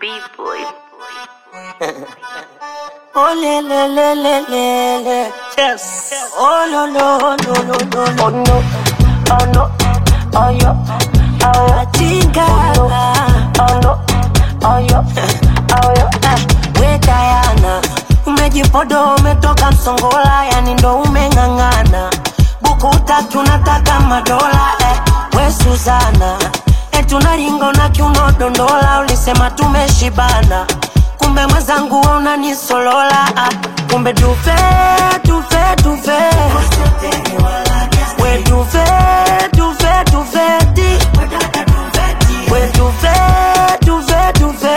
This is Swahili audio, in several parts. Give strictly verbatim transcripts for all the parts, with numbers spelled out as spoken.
B-boy. Oh le le le le le le. Yes. Oh no no no no no no. Oh no. Oh no. Oh yo. Oh yo. Atinga. Oh no. Oh no. Oh yo. Oh yo. We Diana, umejipodo umetoka Msongola, yani ndo umeng'ang'ana. Buku tatu nataka madola, eh. We Suzana, eh tunaringa na kiuno dondola, ulisema tumeshibana. Kumbe mwenzangu unanisolola, ah. Kumbe tufe, tufe, tufe. We tufe, tufe, tufeti. We tufe, tufe, tufe.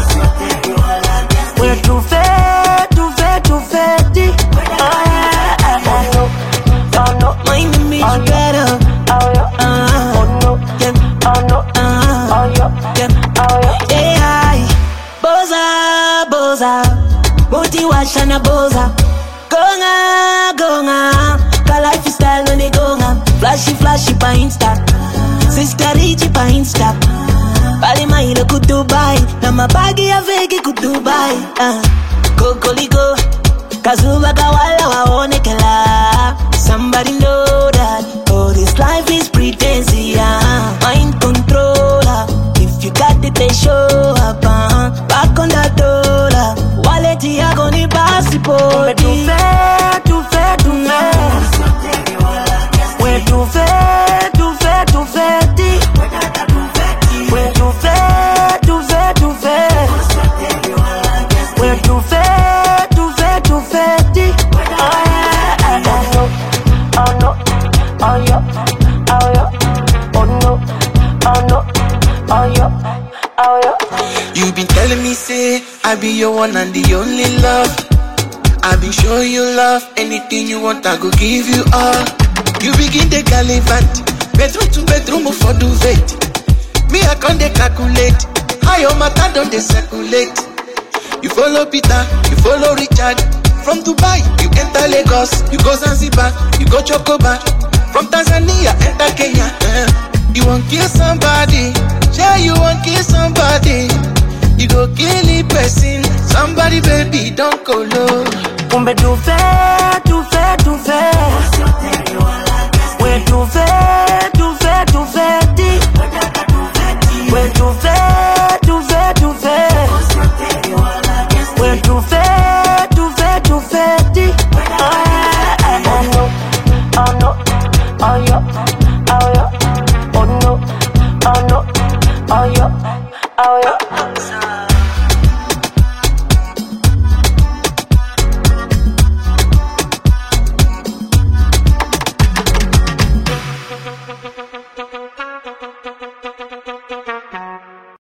We tufe, tufe, tufeti. Oh yeah. Oh no. Oh no. My name Oh, is better. Oh yo. Uh, Oh no. yeah. Oh no. Uh, Oh yo. yeah. Oh yo. Hey, hi. Boza, boza. Moti washana boza. Gonga, gonga. Ka lifestyle no de gonga. Flashy, flashy pa Insta. Sister Richie pa Insta. Pali mailo ku Dubai. Na mabagi ya vegi ku Dubai. Uh. Kokoligo. Kazuba kawala waonekela. Somebody know that. Oh, this life is pretense, yeah. Mind controller. If you got it, they show up, uh. Back on the dollar. Wallet yago ni passport. Tufe, tufe, tufe. We tufe, tufe, tufeti. We tufe, tufe, tufe. We tufe, tufe, tufeti. Oh yeah. Oh no. Oh yo. Oh yo. Oh no. Oh no. Oh yo. Oh yo. You been telling me, say, I be your one and the only love. I been showing you love. Anything you want, I go give you all. You begin the gallivant. Bedroom to bedroom for duvet. Me, I can't de calculate. How your matter don't they circulate. You follow Peter, you follow Richard. From Dubai, you enter Lagos. You go Zanzibar, you go Chocobar. From Tanzania, enter Kenya. Uh, you want kill somebody. Yeah, you want kill somebody.